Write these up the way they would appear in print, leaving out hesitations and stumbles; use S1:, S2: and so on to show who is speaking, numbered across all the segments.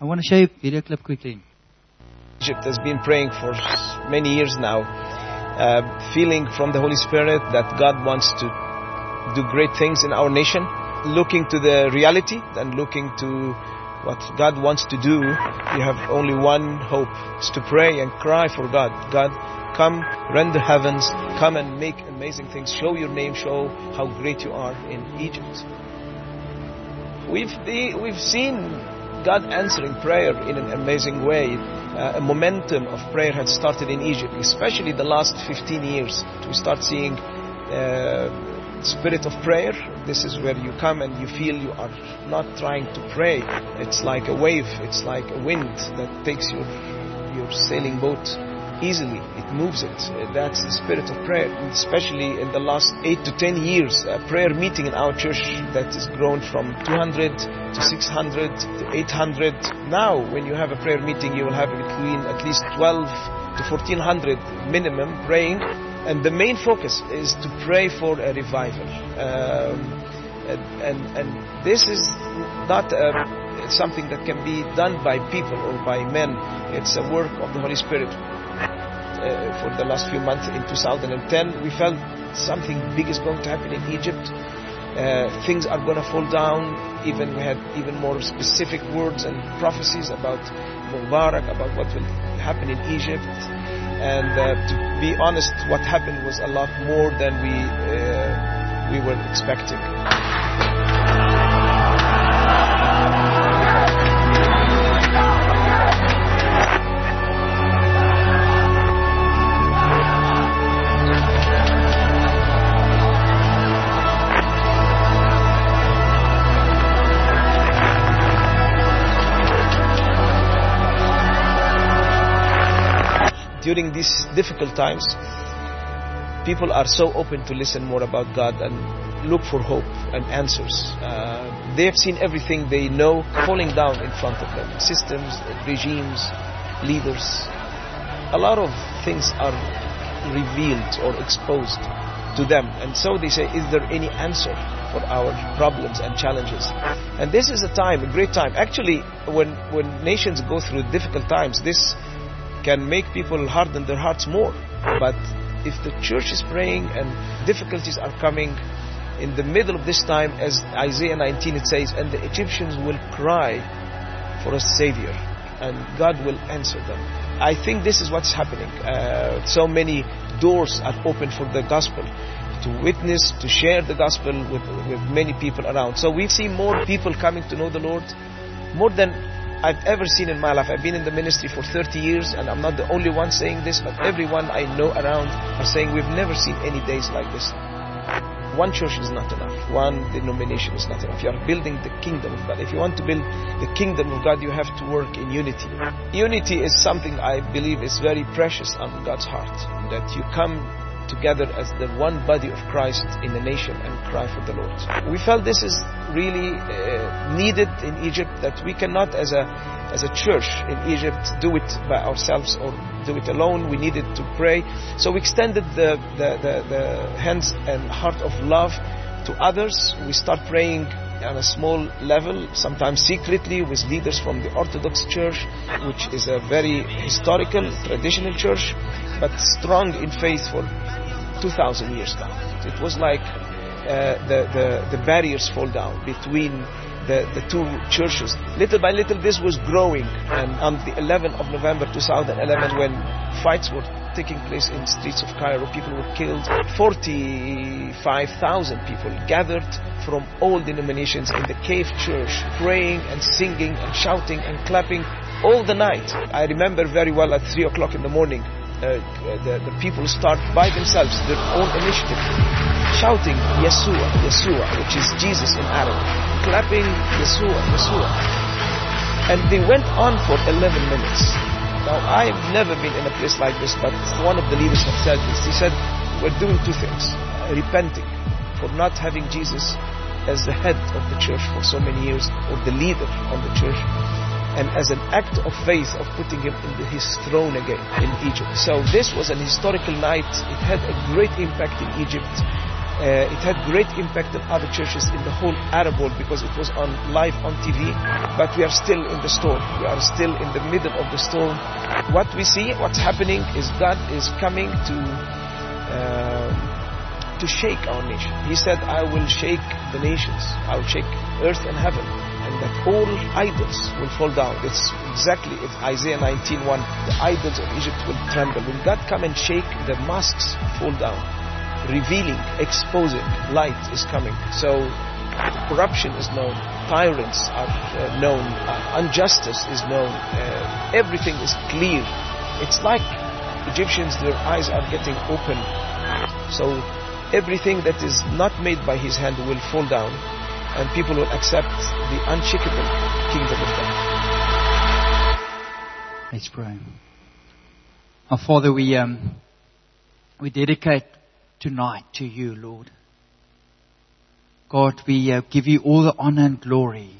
S1: I want to show you a video clip quickly.
S2: Egypt has been praying for many years now, feeling from the Holy Spirit that God wants to do great things in our nation, looking to the reality and looking to what God wants to do. We have only one hope. It's to pray and cry for God. God, come, rend the heavens, come and make amazing things. Show your name, show how great you are in Egypt. We've seen God answering prayer in an amazing way. A momentum of prayer had started in Egypt, especially the last 15 years. We start seeing spirit of prayer. This is where you come and you feel you are not trying to pray. It's like a wave, it's like a wind that takes your sailing boat easily. It moves it. That's the spirit of prayer. And especially in the last 8 to 10 years, a prayer meeting in our church that has grown from 200 to 600 to 800. Now, when you have a prayer meeting, you will have between at least 12 to 1400 minimum praying. And the main focus is to pray for a revival. And this is not something that can be done by people or by men. It's a work of the Holy Spirit. For the last few months in 2010, we felt something big is going to happen in Egypt. Things are going to fall down. We had even more specific words and prophecies about Mubarak, about what will happen in Egypt. And to be honest, what happened was a lot more than we were expecting. During these difficult times, people are so open to listen more about God and look for hope and answers. They have seen everything they know falling down in front of them. Systems, regimes, leaders. A lot of things are revealed or exposed to them. And so they say, is there any answer for our problems and challenges? And this is a time, a great time. Actually, when nations go through difficult times, this can make people harden their hearts more. But if the church is praying and difficulties are coming, in the middle of this time, as Isaiah 19 it says, and the Egyptians will cry for a savior and God will answer them. I think this is what's happening. So many doors are open for the gospel, to witness, to share the gospel with many people around. So we've seen more people coming to know the Lord, more than I've ever seen in my life. I've been in the ministry for 30 years and I'm not the only one saying this, but everyone I know around are saying we've never seen any days like this. One church is not enough. One denomination is not enough. You are building the kingdom of God. If you want to build the kingdom of God, you have to work in unity. Unity is something I believe is very precious on God's heart. That you come together as the one body of Christ in the nation and cry for the Lord. We felt this is really needed in Egypt, that we cannot as a church in Egypt do it by ourselves or do it alone. We needed to pray. So we extended the hands and heart of love to others. We start praying on a small level, sometimes secretly, with leaders from the Orthodox Church, which is a very historical, traditional church, but strong in faith for 2,000 years now. It was like the barriers fall down between the two churches. Little by little this was growing, and on the 11th of November 2011, when fights were taking place in streets of Cairo, people were killed. 45,000 people gathered from all denominations in the cave church, praying and singing and shouting and clapping all the night. I remember very well at 3 o'clock in the morning, the people start by themselves, their own initiative, shouting Yeshua, Yeshua, which is Jesus in Arabic, clapping Yeshua, Yeshua. And they went on for 11 minutes. Now, I've never been in a place like this, but one of the leaders had said this. He said, we're doing two things. Repenting for not having Jesus as the head of the church for so many years, or the leader of the church, and as an act of faith of putting him in his throne again in Egypt. So this was an historical night. It had a great impact in Egypt. It had great impact on other churches in the whole Arab world because it was live on TV. But we are still in the storm. We are still in the middle of the storm. What we see, what's happening is God is coming to shake our nation. He said, I will shake the nations. I will shake earth and heaven. And that all idols will fall down. It's Isaiah 19:1. The idols of Egypt will tremble. When God come and shake, the masks fall down. Revealing, exposing, light is coming. So corruption is known. Tyrants are known. Injustice is known. Everything is clear. It's like Egyptians, their eyes are getting open. So everything that is not made by His hand will fall down, and people will accept the unshakable kingdom of God.
S1: Let's pray. Our Father, we dedicate tonight to You, Lord. God, we give You all the honor and glory.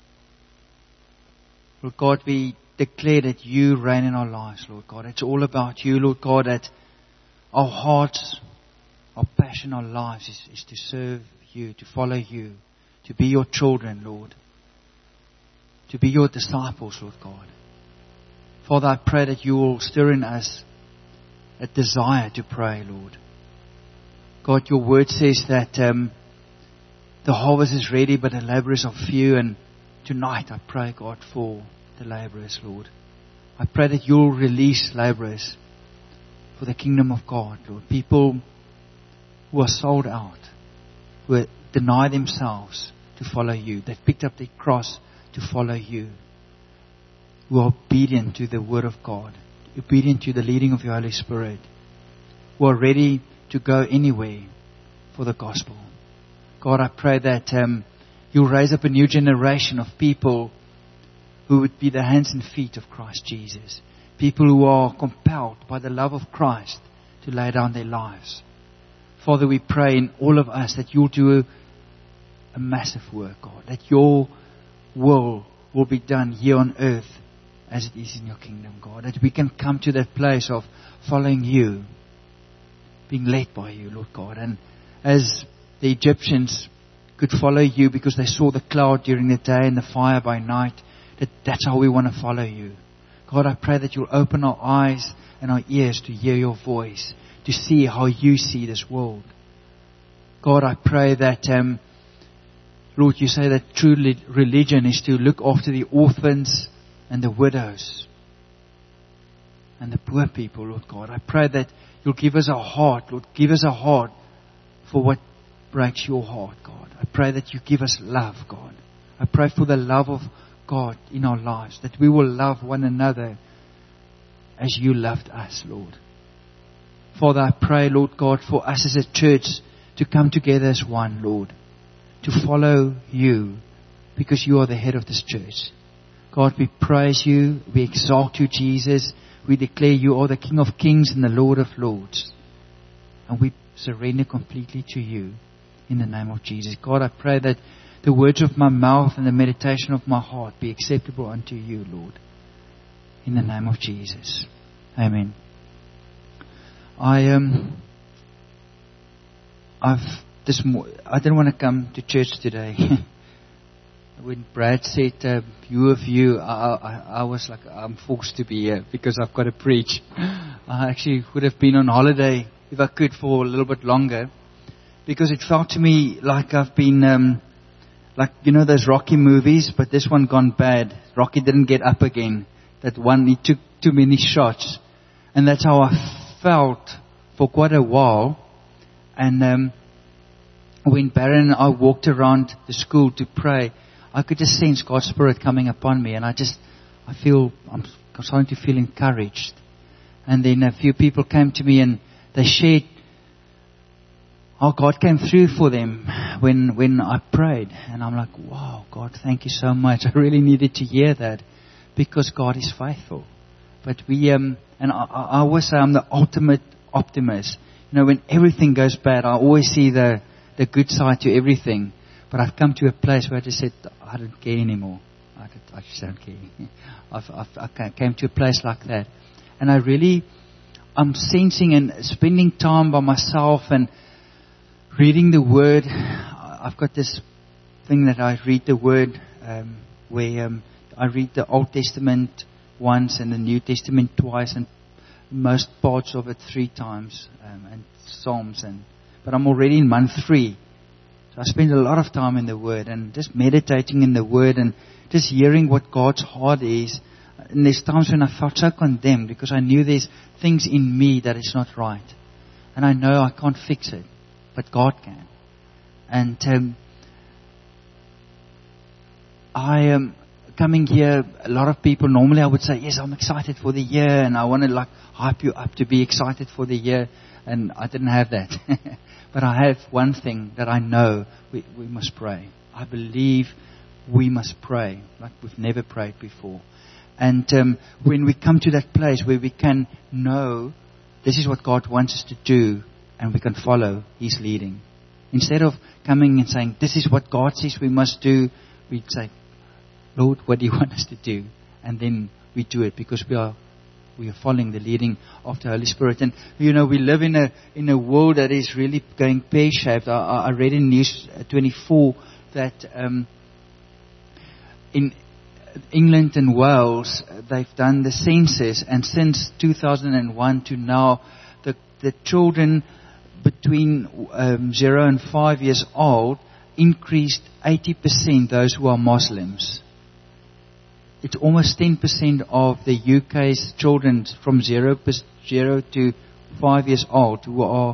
S1: Lord God, we declare that You reign in our lives, Lord God. It's all about You, Lord God, that our hearts, our passion, our lives is to serve You, to follow You, to be Your children, Lord. To be Your disciples, Lord God. Father, I pray that You will stir in us a desire to pray, Lord. God, Your word says that the harvest is ready, but the laborers are few. And tonight I pray, God, for the laborers, Lord. I pray that You'll release laborers for the kingdom of God, Lord. People who are sold out, who deny themselves to follow You, that picked up their cross to follow You, who are obedient to the word of God, obedient to the leading of Your Holy Spirit, who are ready to go anywhere for the gospel. God, I pray that You'll raise up a new generation of people who would be the hands and feet of Christ Jesus. People who are compelled by the love of Christ to lay down their lives. Father, we pray in all of us that You'll do a massive work, God. That Your will be done here on earth as it is in Your kingdom, God. That we can come to that place of following You, being led by You, Lord God. And as the Egyptians could follow You because they saw the cloud during the day and the fire by night, that's how we want to follow You. God, I pray that You'll open our eyes and our ears to hear Your voice, to see how You see this world. God, I pray that, Lord, You say that true religion is to look after the orphans and the widows and the poor people, Lord God. I pray that You'll give us a heart, Lord, give us a heart for what breaks Your heart, God. I pray that You give us love, God. I pray for the love of God in our lives, that we will love one another as You loved us, Lord. Father, I pray, Lord God, for us as a church to come together as one, Lord, to follow You because You are the head of this church. God, we praise You, we exalt You, Jesus. We declare You are the King of Kings and the Lord of Lords. And we surrender completely to You in the name of Jesus. God, I pray that the words of my mouth and the meditation of my heart be acceptable unto You, Lord. In the name of Jesus. Amen. I didn't want to come to church today. When Brad said, you, I was like, I'm forced to be here because I've got to preach. I actually would have been on holiday if I could for a little bit longer, because it felt to me like I've been, those Rocky movies, but this one gone bad. Rocky didn't get up again. That one, he took too many shots. And that's how I felt for quite a while. And when Baron and I walked around the school to pray, I could just sense God's Spirit coming upon me. And I'm starting to feel encouraged. And then a few people came to me and they shared how God came through for them when I prayed. And I'm like, wow, God, thank You so much. I really needed to hear that because God is faithful. But I always say I'm the ultimate optimist. When everything goes bad, I always see the good side to everything. But I've come to a place where I just said, I don't care anymore. I just don't care. I came to a place like that. And I'm sensing and spending time by myself and reading the Word, I've got this thing that I read the Word where I read the Old Testament once and the New Testament twice, and most parts of it 3 times, and Psalms. But I'm already in month 3. So I spend a lot of time in the Word and just meditating in the Word and just hearing what God's heart is. And there's times when I felt so condemned because I knew there's things in me that is not right. And I know I can't fix it, but God can. And I am coming here, a lot of people, normally I would say, yes, I'm excited for the year and I want to hype you up to be excited for the year. And I didn't have that. But I have one thing that I know, we must pray. I believe we must pray like we've never prayed before. And when we come to that place where we can know this is what God wants us to do and we can follow His leading. Instead of coming and saying, this is what God says we must do, we'd say, Lord, what do you want us to do? And then we do it because we are following the leading of the Holy Spirit. And we live in a world that is really going pear-shaped. I read in News 24 that in England and Wales they've done the census, and since 2001 to now, the children between 0 and 5 years old increased 80%. Those who are Muslims. It's almost 10% of the UK's children from 0 to 5 years old who are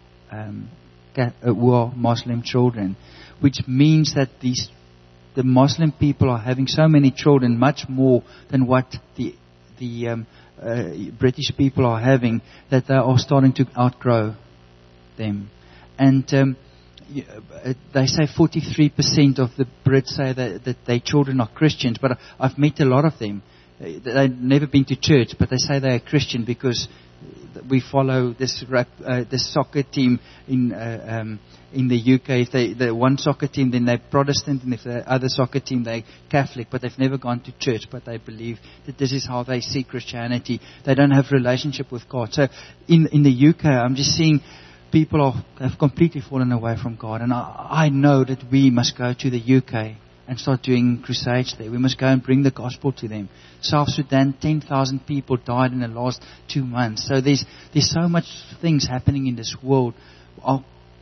S1: Muslim children, which means that the Muslim people are having so many children, much more than what the British people are having, that they are starting to outgrow them. And they say 43% of the Brits say that their children are Christians, but I've met a lot of them. They've never been to church, but they say they are Christian because we follow this soccer team in the UK. If they're one soccer team, then they're Protestant, and if the other soccer team, they're Catholic, but they've never gone to church, but they believe that this is how they see Christianity. They don't have a relationship with God. So in the UK, I'm just seeing people have completely fallen away from God. And I know that we must go to the UK and start doing crusades there. We must go and bring the gospel to them. South Sudan, 10,000 people died in the last 2 months. So there's so much things happening in this world. I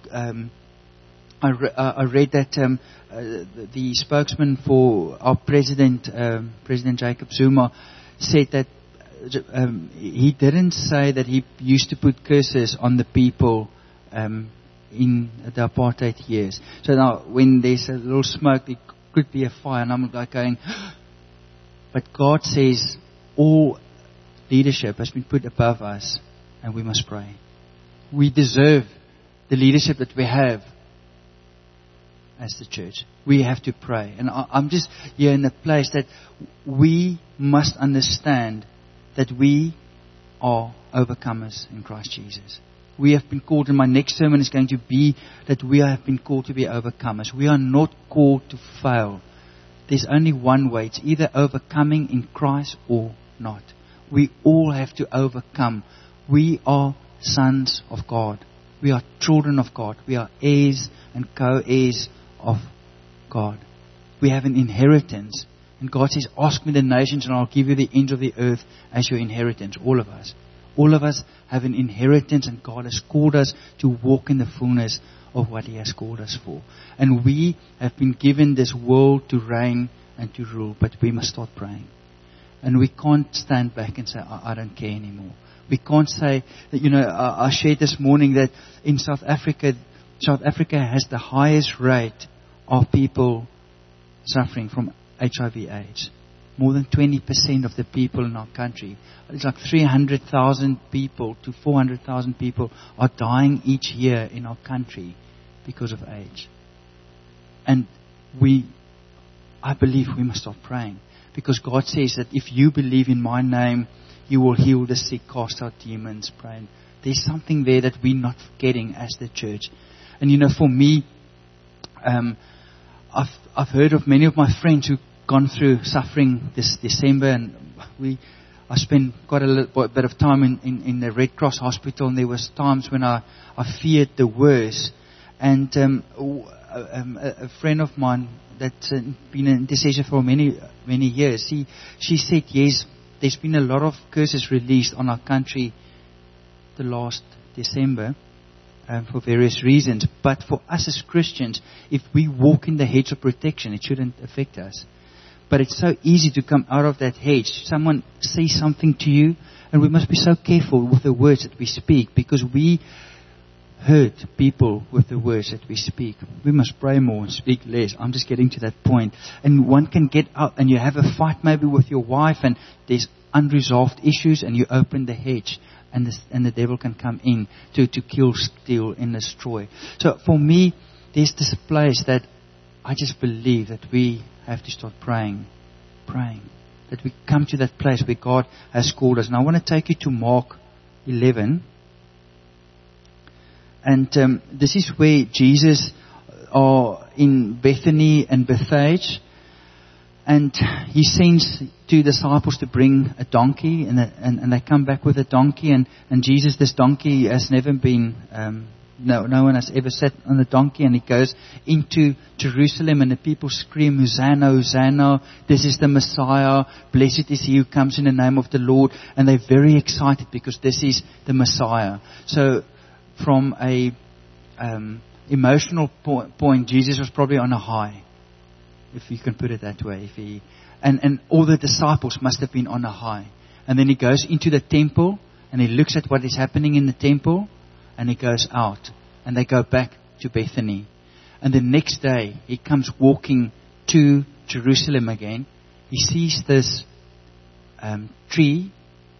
S1: read that the spokesman for our president, President Jacob Zuma, said that he didn't say that he used to put curses on the people in the apartheid years. So now when there's a little smoke, it could be a fire, and I'm like going, but God says all leadership has been put above us, and we must pray. We deserve the leadership that we have as the church. We have to pray. And I'm just here in a place that we must understand that we are overcomers in Christ Jesus. We have been called, and my next sermon is going to be that we have been called to be overcomers. We are not called to fail. There's only one way. It's either overcoming in Christ or not. We all have to overcome. We are sons of God. We are children of God. We are heirs and co-heirs of God. We have an inheritance. And God says, ask me the nations and I'll give you the ends of the earth as your inheritance. All of us. All of us have an inheritance, and God has called us to walk in the fullness of what He has called us for. And we have been given this world to reign and to rule, but we must start praying. And we can't stand back and say, I don't care anymore. We can't say that, I shared this morning that in South Africa has the highest rate of people suffering from HIV/AIDS. More than 20% of the people in our country, it's like 300,000 people to 400,000 people are dying each year in our country because of AIDS. And I believe we must start praying, because God says that if you believe in my name, you will heal the sick, cast out demons, pray. And there's something there that we're not getting as the church. And for me, I've heard of many of my friends who've gone through suffering this December, and I spent quite a bit of time in the Red Cross hospital, and there was times when I feared the worst. And a friend of mine that's been an intercessor for many years, she said, yes, there's been a lot of curses released on our country the last December for various reasons. But for us as Christians, if we walk in the hedge of protection, it shouldn't affect us. But it's so easy to come out of that hedge. Someone says something to you, and we must be so careful with the words that we speak, because we hurt people with the words that we speak. We must pray more and speak less. I'm just getting to that point. And one can get out and you have a fight maybe with your wife, and there's unresolved issues, and you open the hedge, and the devil can come in to kill, steal, and destroy. So for me, there's this place that I just believe that we have to start praying. That we come to that place where God has called us. And I want to take you to Mark 11. And this is where Jesus are in Bethany and Bethphage. And he sends two disciples to bring a donkey. And they come back with a donkey. And Jesus, this donkey has never been... No one has ever sat on a donkey, and he goes into Jerusalem, and the people scream, Hosanna, Hosanna, this is the Messiah, blessed is he who comes in the name of the Lord. And they're very excited because this is the Messiah. So from a emotional point, Jesus was probably on a high, if you can put it that way. And all the disciples must have been on a high. And then he goes into the temple, and he looks at what is happening in the temple, and he goes out, and they go back to Bethany. And the next day, he comes walking to Jerusalem again. He sees this tree,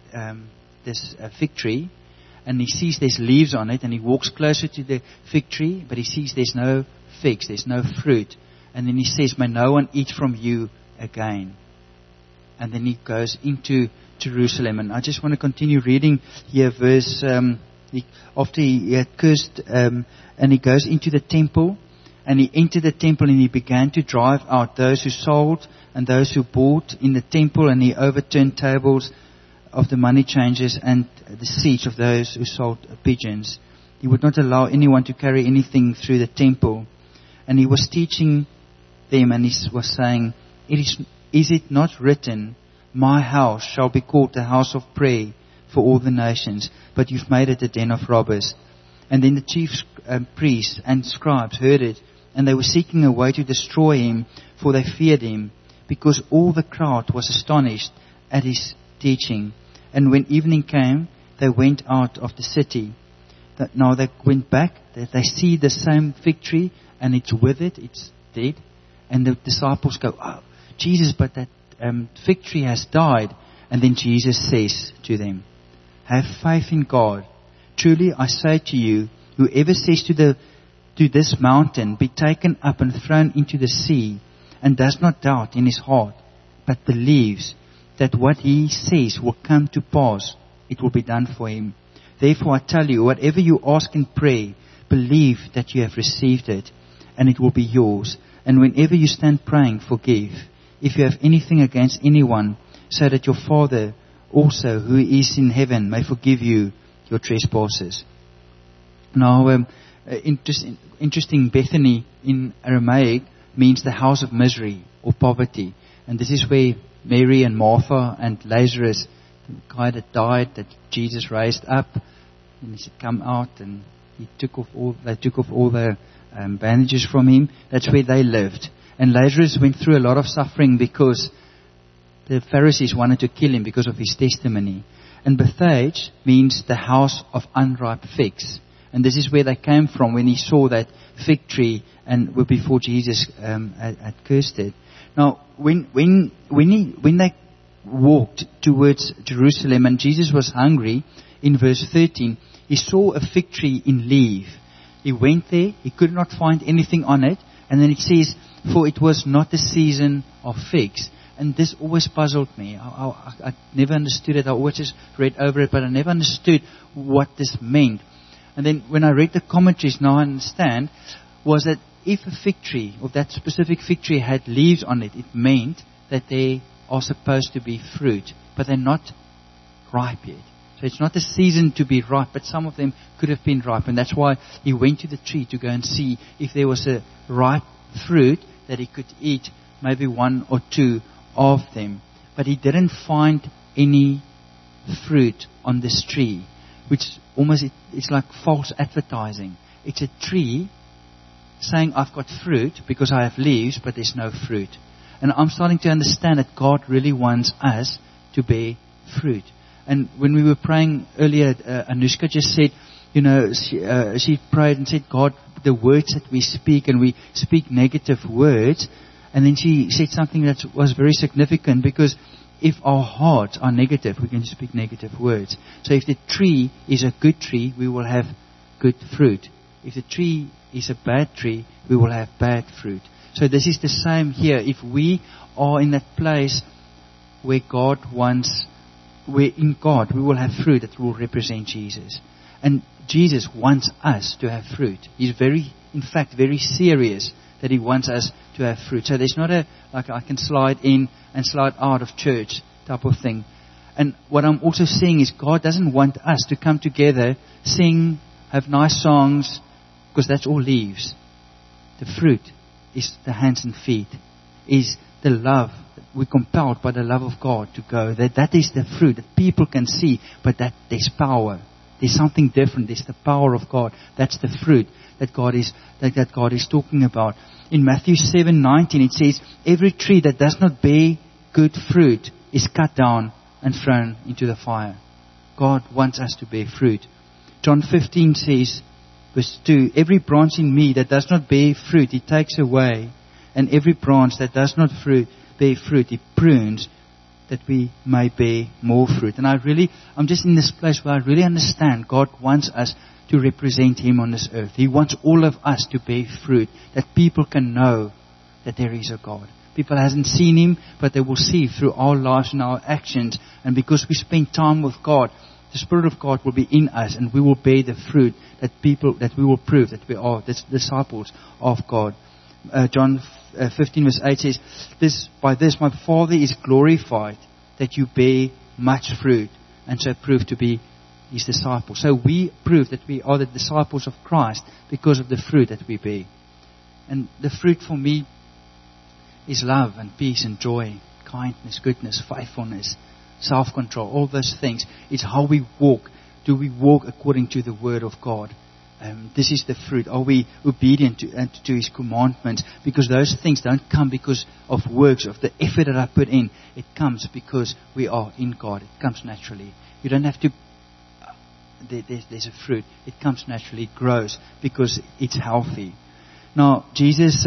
S1: this fig tree, and he sees there's leaves on it, and he walks closer to the fig tree, but he sees there's no figs, there's no fruit. And then he says, may no one eat from you again. And then he goes into Jerusalem. And I just want to continue reading here, verse... after he had cursed, and he goes into the temple, and he entered the temple, and he began to drive out those who sold and those who bought in the temple, and he overturned tables of the money changers and the seats of those who sold pigeons. He would not allow anyone to carry anything through the temple. And he was teaching them, and he was saying, is it not written, my house shall be called the house of prayer for all the nations, but you've made it a den of robbers. And then the chief priests and scribes heard it, and they were seeking a way to destroy him, for they feared him, because all the crowd was astonished at his teaching. And when evening came, they went out of the city. Now they went back, they see the same fig tree, and it's withered, it's dead. And the disciples go, oh, Jesus, but that fig tree has died. And then Jesus says to them, have faith in God. Truly I say to you, whoever says to this mountain, be taken up and thrown into the sea, and does not doubt in his heart, but believes that what he says will come to pass, it will be done for him. Therefore I tell you, whatever you ask in prayer, believe that you have received it, and it will be yours. And whenever you stand praying, forgive, if you have anything against anyone, so that your Father also, who is in heaven, may forgive you your trespasses. Now, interesting, Bethany in Aramaic means the house of misery or poverty. And this is where Mary and Martha and Lazarus, the guy that died, that Jesus raised up, and he said, come out, and they took off all the bandages from him. That's where they lived. And Lazarus went through a lot of suffering because the Pharisees wanted to kill him because of his testimony. And Bethphage means the house of unripe figs. And this is where they came from when he saw that fig tree and before Jesus had cursed it. Now, when they walked towards Jerusalem and Jesus was hungry, in verse 13, he saw a fig tree in leaf. He went there, he could not find anything on it, and then it says, for it was not the season of figs. And this always puzzled me. I never understood it. I always just read over it, but I never understood what this meant. And then when I read the commentaries, now I understand, was that if a fig tree, or that specific fig tree had leaves on it, it meant that they are supposed to be fruit, but they're not ripe yet. So it's not a season to be ripe, but some of them could have been ripe. And that's why he went to the tree to go and see if there was a ripe fruit that he could eat, maybe one or two of them. But he didn't find any fruit on this tree, which almost it's like false advertising. It's a tree saying, I've got fruit because I have leaves, but there's no fruit. And I'm starting to understand that God really wants us to bear fruit. And when we were praying earlier, Anushka just said, she prayed and said, God, the words that we speak, and we speak negative words. And then she said something that was very significant, because if our hearts are negative, we can speak negative words. So if the tree is a good tree, we will have good fruit. If the tree is a bad tree, we will have bad fruit. So this is the same here. If we are in that place where God wants, where in God we will have fruit that will represent Jesus. And Jesus wants us to have fruit. He's in fact, very serious that He wants us to have fruit. So there's not like I can slide in and slide out of church type of thing. And what I'm also seeing is God doesn't want us to come together, sing, have nice songs, because that's all leaves. The fruit is the hands and feet, is the love. We're compelled by the love of God to go. That is the fruit that people can see, but that there's power. There's something different. There's the power of God. That's the fruit that God is talking about. In Matthew 7:19 it says, every tree that does not bear good fruit is cut down and thrown into the fire. God wants us to bear fruit. John 15 says, verse 2, every branch in me that does not bear fruit, He takes away. And every branch that does not bear fruit, He prunes, that we may bear more fruit. And I'm just in this place where I really understand God wants us to represent Him on this earth. He wants all of us to bear fruit, that people can know that there is a God. People hasn't seen Him, but they will see through our lives and our actions. And because we spend time with God, the Spirit of God will be in us, and we will bear the fruit that we will prove that we are the disciples of God. John 15 verse 8 says, by this my Father is glorified, that you bear much fruit, and so prove to be His disciples. So we prove that we are the disciples of Christ because of the fruit that we bear. And the fruit for me is love and peace and joy, kindness, goodness, faithfulness, self-control, all those things. It's how we walk. Do we walk according to the Word of God? This is the fruit. Are we obedient to His commandments? Because those things don't come because of works, of the effort that I put in. It comes because we are in God. It comes naturally. You don't have to. There's a fruit. It comes naturally. It grows because it's healthy. Now Jesus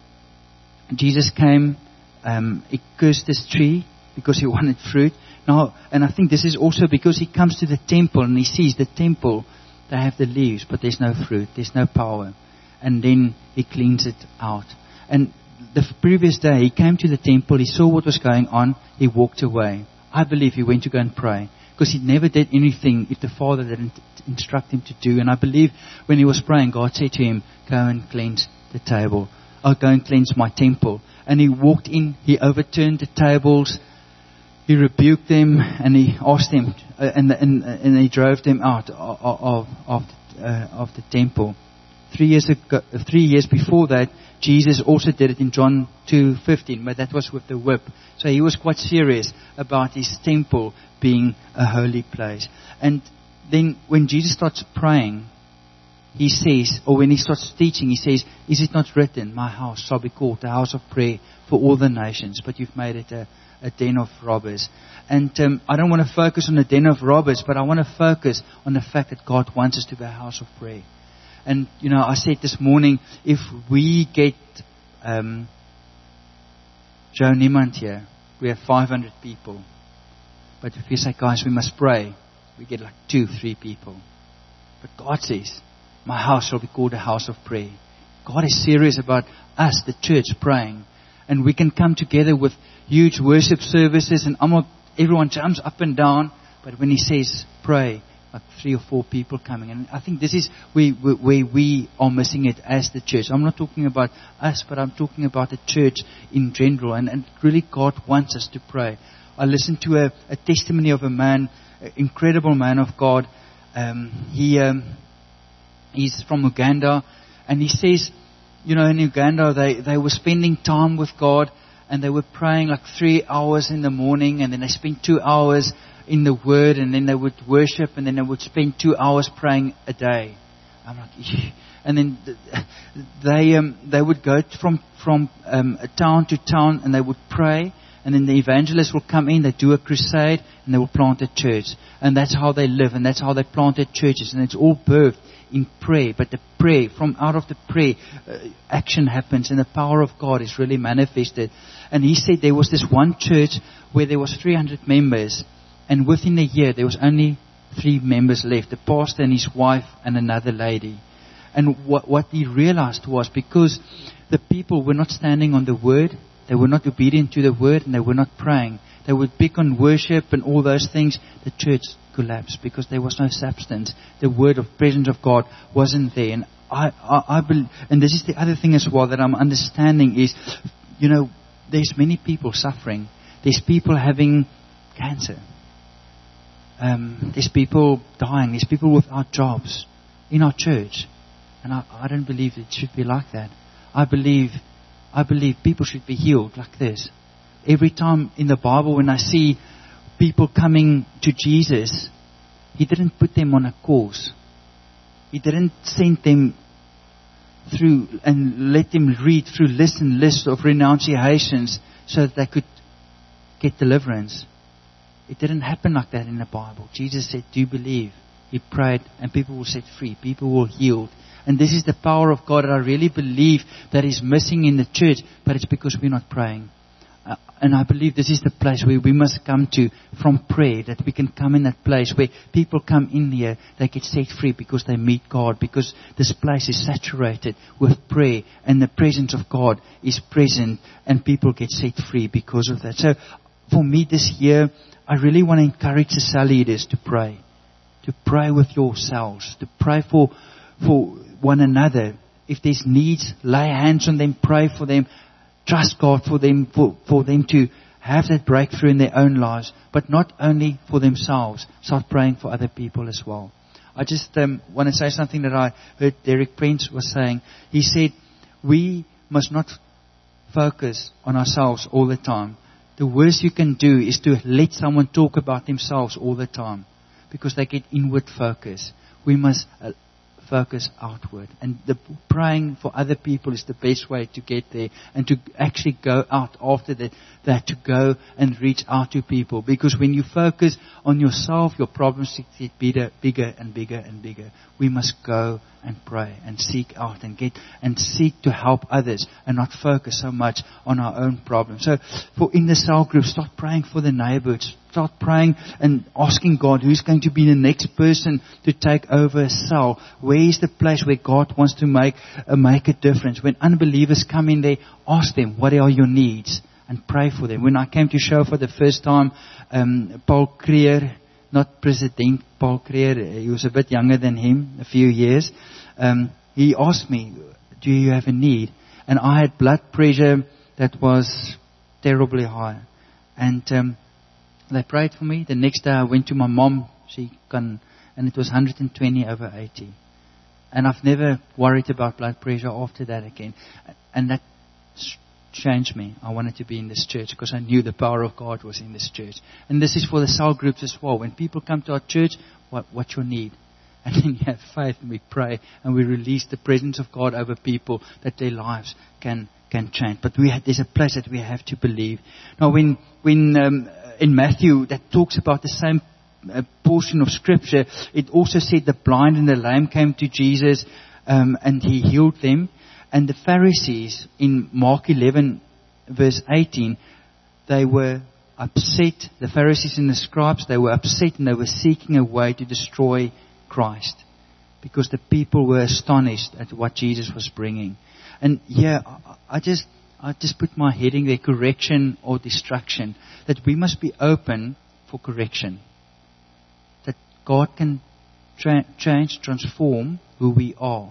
S1: came. He cursed this tree because He wanted fruit. Now, and I think this is also because He comes to the temple and He sees the temple. They have the leaves, but there's no fruit. There's no power. And then He cleans it out. And the previous day, He came to the temple. He saw what was going on. He walked away. I believe He went to go and pray, because He never did anything if the Father didn't instruct Him to do. And I believe when He was praying, God said to Him, go and cleanse the table. I'll go and cleanse my temple. And He walked in. He overturned the tables. He rebuked them, and He asked them, and He drove them out of the temple. 3 years before that, Jesus also did it in John 2:15, but that was with the whip. So He was quite serious about His temple being a holy place. And then when Jesus starts praying, He says, or when He starts teaching, He says, is it not written, my house shall be called a house of prayer for all the nations, but you've made it a den of robbers. And I don't want to focus on the den of robbers, but I want to focus on the fact that God wants us to be a house of prayer. And, I said this morning, if we get Joe Niemand here, we have 500 people. But if we say, guys, we must pray, we get like 2-3 people. But God says, my house shall be called a house of prayer. God is serious about us, the church, praying. And we can come together with huge worship services, and everyone jumps up and down. But when He says pray, like 3 or 4 people coming. And I think this is where we are missing it as the church. I'm not talking about us, but I'm talking about the church in general. And really God wants us to pray. I listened to a testimony of a man incredible man of God. He's from Uganda, and he says, in Uganda they were spending time with God, and they were praying like 3 hours in the morning, and then they spent 2 hours in the Word, and then they would worship, and then they would spend 2 hours praying a day. I'm like, and then they would go from town to town, and they would pray, and then the evangelists will come in, they do a crusade, and they will plant a church. And that's how they live, and that's how they planted churches, and it's all birthed in prayer. But the prayer, from out of the prayer, action happens, and the power of God is really manifested. And he said there was this one church where there was 300 members, and within a year there was only 3 members left, the pastor and his wife and another lady. And what he realized was, because the people were not standing on the Word, they were not obedient to the Word, and they were not praying, they would pick on worship and all those things, the church collapsed because there was no substance. The word of presence of God wasn't there. And I believe, and this is the other thing as well that I'm understanding is, there's many people suffering. There's people having cancer. There's people dying. There's people without jobs in our church. And I don't believe it should be like that. I believe people should be healed like this. Every time in the Bible when I see people coming to Jesus, He didn't put them on a course. He didn't send them through and let them read through lists of renunciations so that they could get deliverance. It didn't happen like that in the Bible. Jesus said, do you believe? He prayed and people were set free. People were healed. And this is the power of God that I really believe that is missing in the church, but it's because we're not praying. And I believe this is the place where we must come to from prayer, that we can come in that place where people come in here, they get set free because they meet God, because this place is saturated with prayer and the presence of God is present and people get set free because of that. So for me this year, I really want to encourage the cell leaders to pray with yourselves, to pray for one another. If there's needs, lay hands on them, pray for them. Trust God for them to have that breakthrough in their own lives, but not only for themselves. Start praying for other people as well. I just want to say something that I heard Derek Prince was saying. He said, we must not focus on ourselves all the time. The worst you can do is to let someone talk about themselves all the time, because they get inward focus. We must focus outward. And the praying for other people is the best way to get there, and to actually go out after that to go and reach out to people. Because when you focus on yourself, your problems get bigger and bigger and bigger. We must go and pray and seek out and seek to help others and not focus so much on our own problems. So in the cell group, start praying for the neighbors. Start praying and asking God who's going to be the next person to take over a cell. Where is the place where God wants to make a difference? When unbelievers come in there, ask them, what are your needs? And pray for them. When I came to show for the first time, Paul Creer, not President Paul Creer, he was a bit younger than him, a few years. He asked me, do you have a need? And I had blood pressure that was terribly high. And they prayed for me. The next day I went to my mom, and it was 120/80. And I've never worried about blood pressure after that again. And that changed me. I wanted to be in this church because I knew the power of God was in this church. And this is for the cell groups as well. When people come to our church, what's your need? And then you have faith and we pray and we release the presence of God over people that their lives can change. But there's a place that we have to believe. Now when in Matthew that talks about the same portion of scripture, it also said the blind and the lame came to Jesus and He healed them. And the Pharisees in Mark 11 verse 18, they were upset. The Pharisees and the scribes, they were upset and they were seeking a way to destroy Christ, because the people were astonished at what Jesus was bringing. And I just put my heading there, correction or destruction. That we must be open for correction. That God can change, transform who we are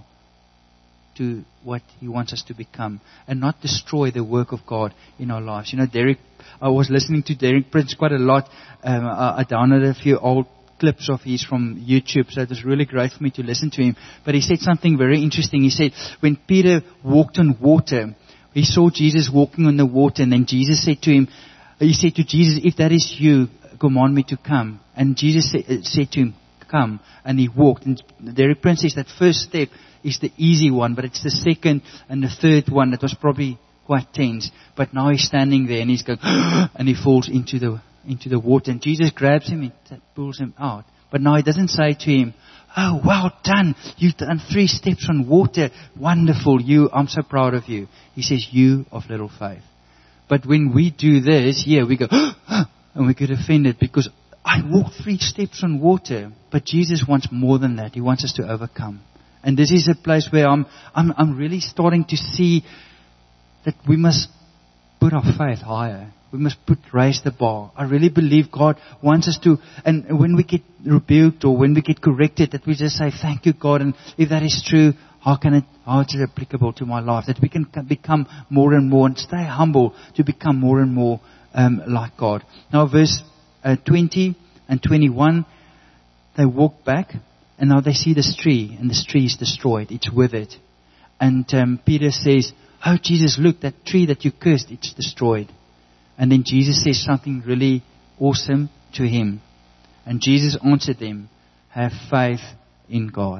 S1: to what He wants us to become, and not destroy the work of God in our lives. I was listening to Derek Prince quite a lot. I downloaded a few old clips of his from YouTube, so it was really great for me to listen to him. But he said something very interesting. He said, when Peter walked on water, he saw Jesus walking on the water, and then Jesus said to him, he said to Jesus, if that is you, command me to come. And Jesus said to him, come. And he walked. And the reference says that first step is the easy one, but it's the second and the third one that was probably quite tense. But now he's standing there and he's going, and he falls into the water. And Jesus grabs him and pulls him out. But now he doesn't say to him, oh, well done. You've done 3 steps on water. Wonderful. I'm so proud of you. He says, you of little faith. But when we do this, we go, and we get offended because I walked 3 steps on water. But Jesus wants more than that. He wants us to overcome. And this is a place where I'm really starting to see that we must put our faith higher. We must raise the bar. I really believe God wants us to, and when we get rebuked or when we get corrected, that we just say, thank you, God. And if that is true, how is it applicable to my life? That we can become more and more and stay humble to become more and more like God. Now verse 20 and 21, they walk back and now they see this tree, and this tree is destroyed. It's withered. And Peter says, oh Jesus, look, that tree that you cursed, it's destroyed. And then Jesus says something really awesome to him. And Jesus answered them, have faith in God.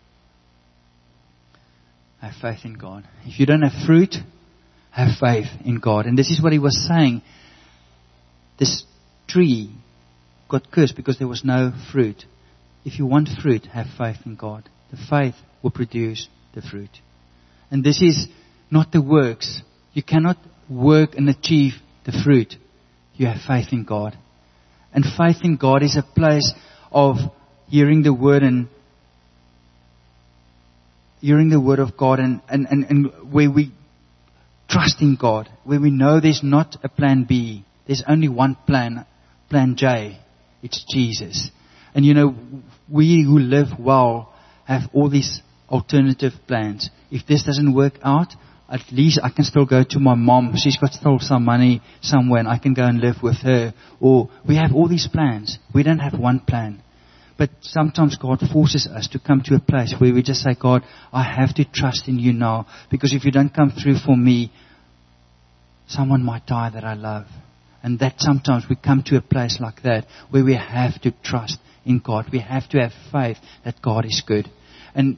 S1: Have faith in God. If you don't have fruit, have faith in God. And this is what he was saying. This tree got cursed because there was no fruit. If you want fruit, have faith in God. The faith will produce the fruit. And this is not the works. You cannot work and achieve the fruit. You have faith in God. And faith in God is a place of hearing the word and hearing the word of God and where we trust in God, where we know there's not a plan B. There's only one plan J. It's Jesus. And we who live well have all these alternative plans. If this doesn't work out, at least I can still go to my mom. She's got still some money somewhere and I can go and live with her. Or we have all these plans. We don't have one plan. But sometimes God forces us to come to a place where we just say, God, I have to trust in you now. Because if you don't come through for me, someone might die that I love. And that sometimes we come to a place like that where we have to trust in God. We have to have faith that God is good. And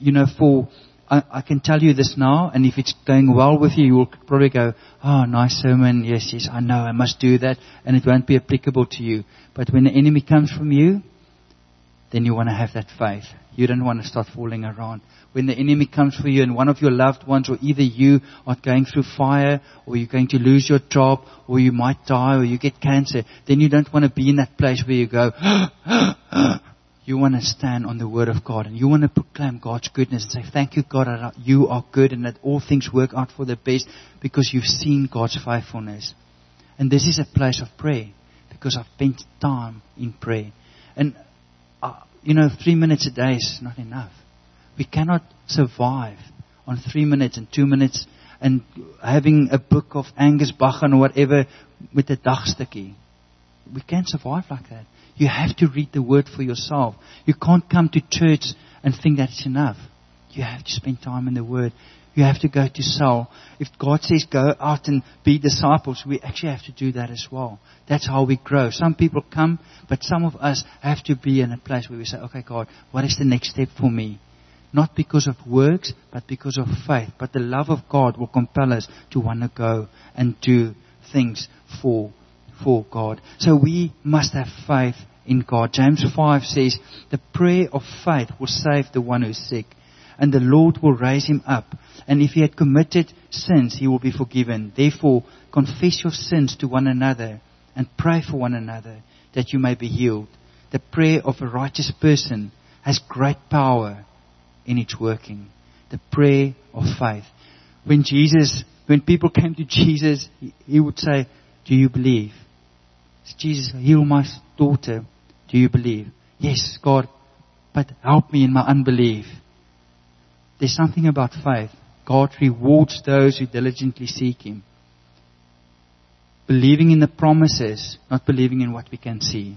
S1: I can tell you this now, and if it's going well with you, you will probably go, oh, nice sermon. Yes, I know, I must do that. And it won't be applicable to you. But when the enemy comes from you, then you want to have that faith. You don't want to start falling around. When the enemy comes for you and one of your loved ones, or either you are going through fire, or you're going to lose your job, or you might die, or you get cancer, then you don't want to be in that place where you go, you want to stand on the word of God, and you want to proclaim God's goodness and say, thank you, God, that you are good and that all things work out for the best because you've seen God's faithfulness. And this is a place of prayer because I've spent time in prayer. And 3 minutes a day is not enough. We cannot survive on 3 minutes and 2 minutes and having a book of Angus Buchan or whatever with a dagstukkie. We can't survive like that. You have to read the word for yourself. You can't come to church and think that's enough. You have to spend time in the word. You have to go to soul. If God says go out and be disciples, we actually have to do that as well. That's how we grow. Some people come, but some of us have to be in a place where we say, okay, God, what is the next step for me? Not because of works, but because of faith. But the love of God will compel us to want to go and do things for God. So we must have faith in God. James 5 says, the prayer of faith will save the one who is sick, and the Lord will raise him up. And if he had committed sins, he will be forgiven. Therefore, confess your sins to one another and pray for one another that you may be healed. The prayer of a righteous person has great power in its working. The prayer of faith. When people came to Jesus, he would say, do you believe? Jesus, heal my daughter. Do you believe? Yes, God, but help me in my unbelief. There's something about faith. God rewards those who diligently seek Him. Believing in the promises, not believing in what we can see.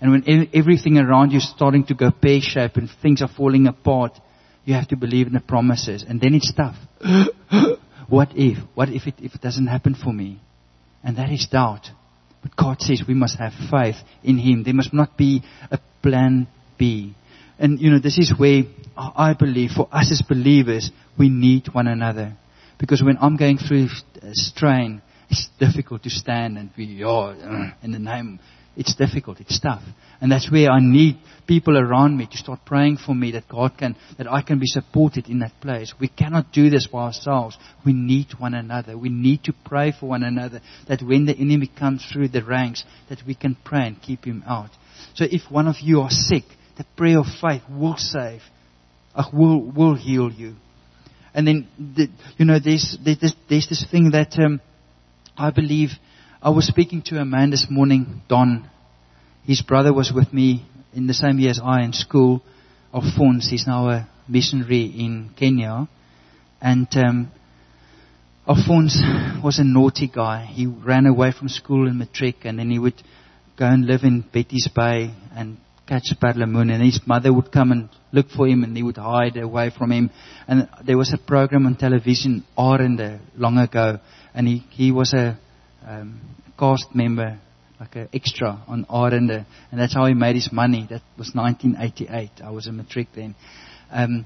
S1: And when everything around you is starting to go pear-shaped and things are falling apart, you have to believe in the promises. And then it's tough. What if? What if it doesn't happen for me? And that is doubt. But God says we must have faith in Him. There must not be a plan B. And this is where I believe for us as believers, we need one another. Because when I'm going through a strain, it's difficult to stand and be, in the name. It's difficult. It's tough. And that's where I need people around me to start praying for me that I can be supported in that place. We cannot do this by ourselves. We need one another. We need to pray for one another that when the enemy comes through the ranks, that we can pray and keep him out. So if one of you are sick, the prayer of faith will save, will heal you. And then, there's this thing that I believe. I was speaking to a man this morning, Don. His brother was with me in the same year as I in school. Alphonse, he's now a missionary in Kenya. And Alphonse was a naughty guy. He ran away from school in matric, and then he would go and live in Betty's Bay and catch paddler-moon. And his mother would come and look for him, and he would hide away from him. And there was a program on television, Arende, long ago, and he was a cast member, like an extra on Arende, and that's how he made his money. That was 1988. I was a matric then, and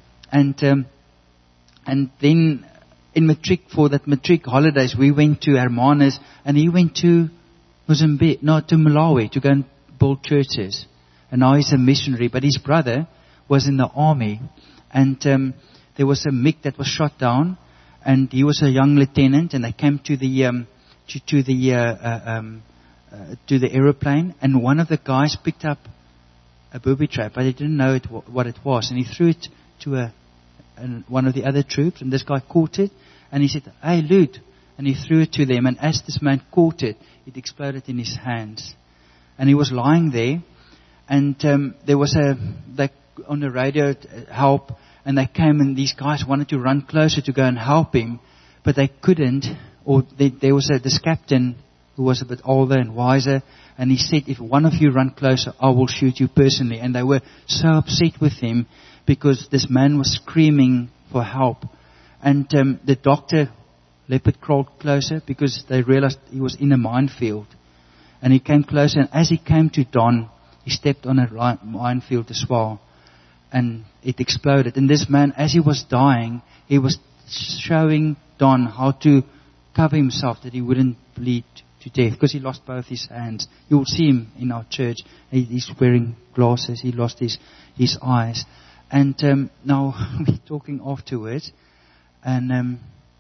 S1: then in matric, for that matric holidays, we went to Hermanus, and he went to Malawi to go and build churches, and now he's a missionary. But his brother was in the army, and there was a MiG that was shot down, and he was a young lieutenant, and they came to the aeroplane, and one of the guys picked up a booby trap, but he didn't know what it was, and he threw it to one of the other troops, and this guy caught it, and he said, "Hey, loot," and he threw it to them, and as this man caught it, it exploded in his hands, and he was lying there, and there was on the radio, help, and they came, and these guys wanted to run closer to go and help him, but they couldn't. Or there was this captain who was a bit older and wiser, and he said, "If one of you run closer, I will shoot you personally." And they were so upset with him because this man was screaming for help. And the doctor, Leopard, crawled closer because they realized he was in a minefield. And he came closer, and as he came to Don, he stepped on a minefield as well. And it exploded. And this man, as he was dying, he was showing Don how to cover himself that he wouldn't bleed to death, because he lost both his hands. You will see him in our church. He's wearing glasses. He lost his eyes. And now we're talking afterwards, and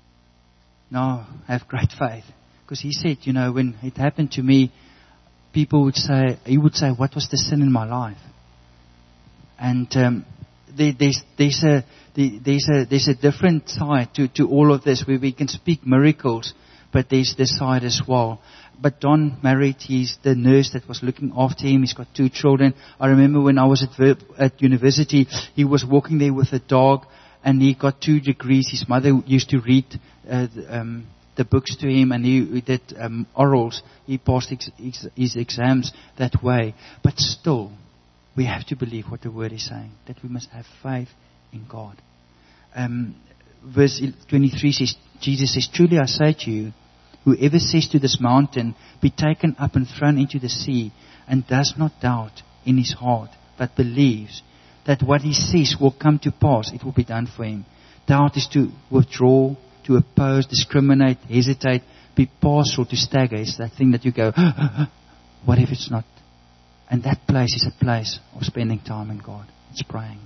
S1: now I have great faith, because he said, when it happened to me, he would say, "What was the sin in my life?" And there's a different side to all of this, where we can speak miracles, but there's this side as well. But Don married, he's the nurse that was looking after him. He's got 2 children. I remember when I was at university, he was walking there with a dog, and he got 2 degrees. His mother used to read the books to him, and he did orals. He passed his exams that way. But still, we have to believe what the Word is saying, that we must have faith in God. Verse 23 says, Jesus says, "Truly I say to you, whoever says to this mountain, be taken up and thrown into the sea, and does not doubt in his heart, but believes that what he says will come to pass, it will be done for him." Doubt is to withdraw, to oppose, discriminate, hesitate, be partial, to stagger. It's that thing that you go, what if it's not? And that place is a place of spending time in God. It's praying.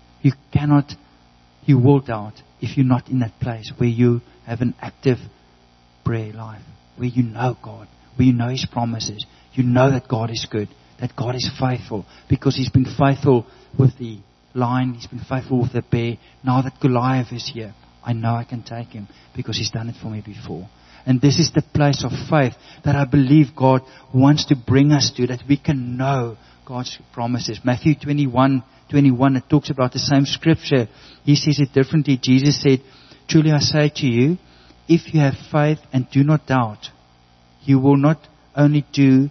S1: You will doubt if you're not in that place where you have an active prayer life, where you know God, where you know His promises. You know that God is good, that God is faithful, because He's been faithful with the lion, He's been faithful with the bear. Now that Goliath is here, I know I can take him because He's done it for me before. And this is the place of faith that I believe God wants to bring us to, that we can know God's promises. Matthew 21:21, it talks about the same scripture. He says it differently. Jesus said, "Truly I say to you, if you have faith and do not doubt, you will not only do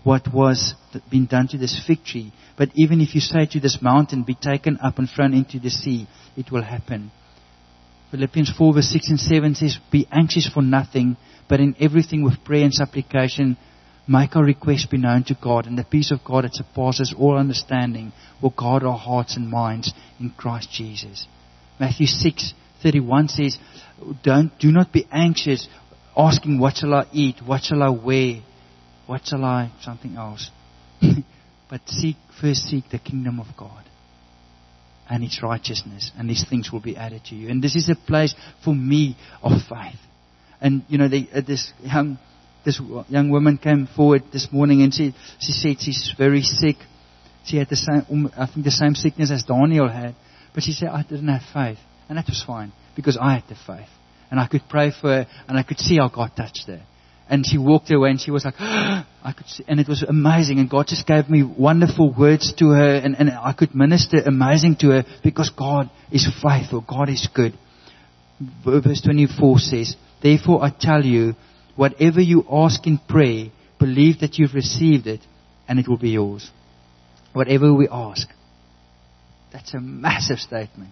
S1: what was been done to this fig tree. But even if you say to this mountain, be taken up and thrown into the sea, it will happen. Philippians 4 verse 6 and 7 says, be anxious for nothing, but in everything with prayer and supplication, make our requests be known to God, and the peace of God that surpasses all understanding will guard our hearts and minds in Christ Jesus. Matthew 6:31 says, do not be anxious, asking what shall I eat, what shall I wear, what shall I, something else. But first seek the kingdom of God and its righteousness, and these things will be added to you. And this is a place for me of faith. And this young woman came forward this morning, and she said she's very sick. She had the same sickness as Daniel had, but she said, I didn't have faith. And that was fine, because I had the faith. And I could pray for her, and I could see how God touched her. And she walked away, and she was like, I could see, and it was amazing. And God just gave me wonderful words to her, and I could minister amazing to her, because God is faithful. God is good. Verse 24 says, therefore I tell you, whatever you ask in prayer, believe that you've received it, and it will be yours. Whatever we ask. That's a massive statement.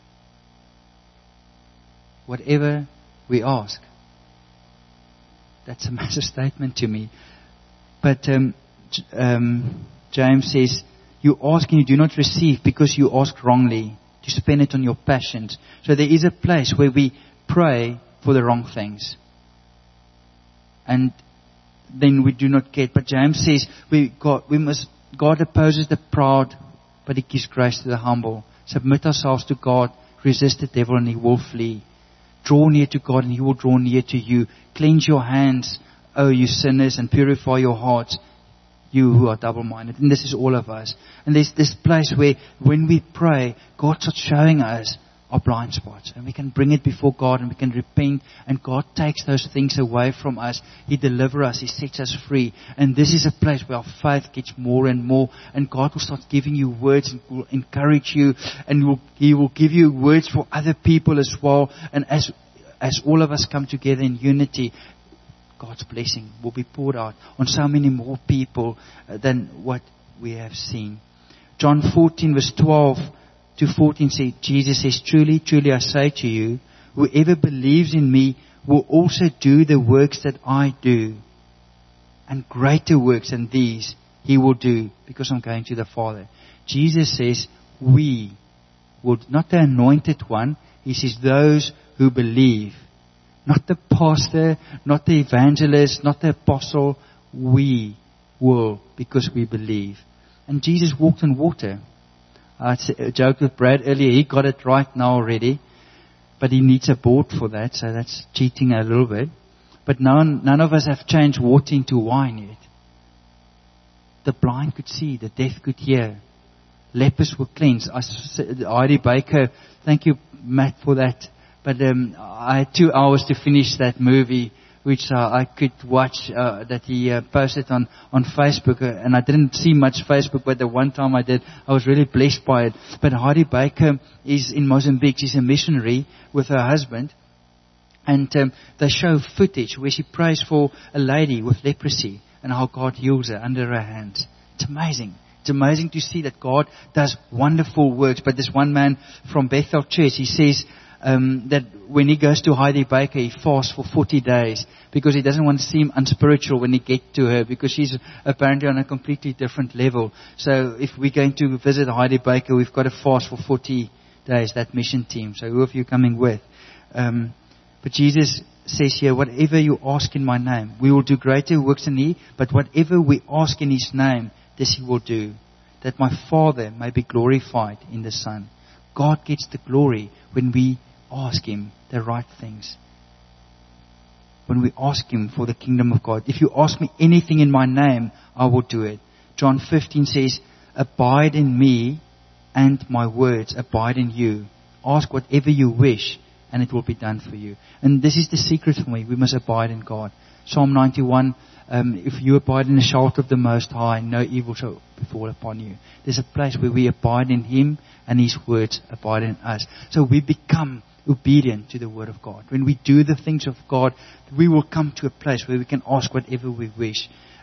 S1: Whatever we ask. That's a massive statement to me. But James says, you ask and you do not receive because you ask wrongly, to spend it on your passions. So there is a place where we pray for the wrong things. And then we do not get. But James says, God opposes the proud, but He gives grace to the humble. Submit ourselves to God, resist the devil, and he will flee. Draw near to God, and He will draw near to you. Cleanse your hands, O you sinners, and purify your hearts, you who are double-minded. And this is all of us. And there's this place where when we pray, God starts showing us our blind spots. And we can bring it before God, and we can repent, and God takes those things away from us. He delivers us. He sets us free. And this is a place where our faith gets more and more. And God will start giving you words, and will encourage you. And He will give you words for other people as well. And as all of us come together in unity, God's blessing will be poured out on so many more people than what we have seen. John 14 verse 12 to 14 says, Jesus says, truly, truly I say to you, whoever believes in me will also do the works that I do. And greater works than these he will do, because I'm going to the Father. Jesus says, we will, not the anointed one. He says, those who believe. Not the pastor, not the evangelist, not the apostle. We will, because we believe. And Jesus walked on water. I joked with Brad earlier, he got it right now already. But he needs a board for that, so that's cheating a little bit. But none of us have changed water into wine yet. The blind could see, the deaf could hear. Lepers were cleansed. Heidi Baker, thank you, Matt, for that. But I had 2 hours to finish that movie, which I could watch, that he posted on Facebook. And I didn't see much Facebook, but the one time I did, I was really blessed by it. But Heidi Baker is in Mozambique. She's a missionary with her husband. And they show footage where she prays for a lady with leprosy and how God heals her under her hands. It's amazing. It's amazing to see that God does wonderful works. But this one man from Bethel Church, he says that when he goes to Heidi Baker, he fasts for 40 days because he doesn't want to seem unspiritual when he gets to her, because she's apparently on a completely different level. So if we're going to visit Heidi Baker, we've got to fast for 40 days, that mission team. So who are you coming with? But Jesus says here, whatever you ask in my name, we will do greater works than He, but whatever we ask in His name, this He will do, that my Father may be glorified in the Son. God gets the glory when we ask Him the right things. When we ask Him for the kingdom of God. If you ask me anything in my name, I will do it. John 15 says, abide in me and my words abide in you. Ask whatever you wish and it will be done for you. And this is the secret for me. We must abide in God. Psalm 91, if you abide in the shelter of the Most High, no evil shall befall upon you. There's a place where we abide in Him and His words abide in us. So we become obedient to the Word of God. When we do the things of God, we will come to a place where we can ask whatever we wish.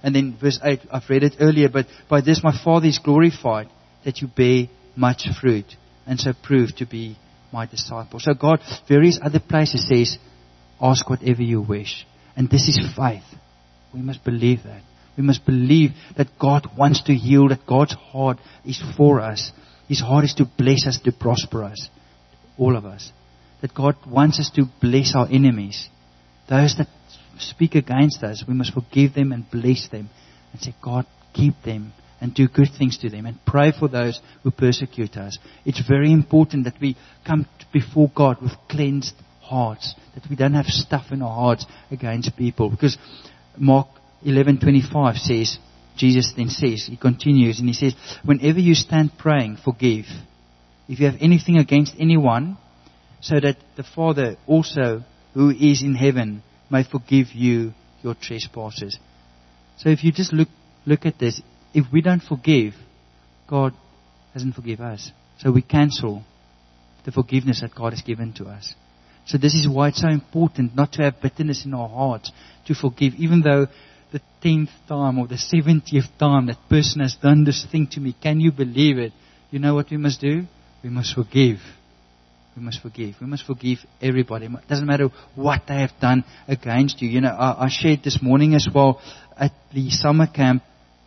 S1: And then verse 8, I've read it earlier, but by this my Father is glorified, that you bear much fruit, and so prove to be my disciples. So God, various other places says, ask whatever you wish. And this is faith. We must believe that. We must believe that God wants to heal, that God's heart is for us. His heart is to bless us, to prosper us. All of us. That God wants us to bless our enemies. Those that speak against us, we must forgive them and bless them. And say, God, keep them and do good things to them. And pray for those who persecute us. It's very important that we come before God with cleansed hearts. That we don't have stuff in our hearts against people. Because Mark 11:25 says, Jesus then says, he continues and he says, whenever you stand praying, forgive. If you have anything against anyone, so that the Father also who is in heaven may forgive you your trespasses. So if you just look at this, if we don't forgive, God doesn't forgive us. So we cancel the forgiveness that God has given to us. So this is why it's so important not to have bitterness in our hearts, to forgive, even though the 10th time or the 70th time that person has done this thing to me. Can you believe it? You know what we must do? We must forgive. We must forgive. We must forgive everybody. It doesn't matter what they have done against you. You know, I shared this morning as well at the summer camp.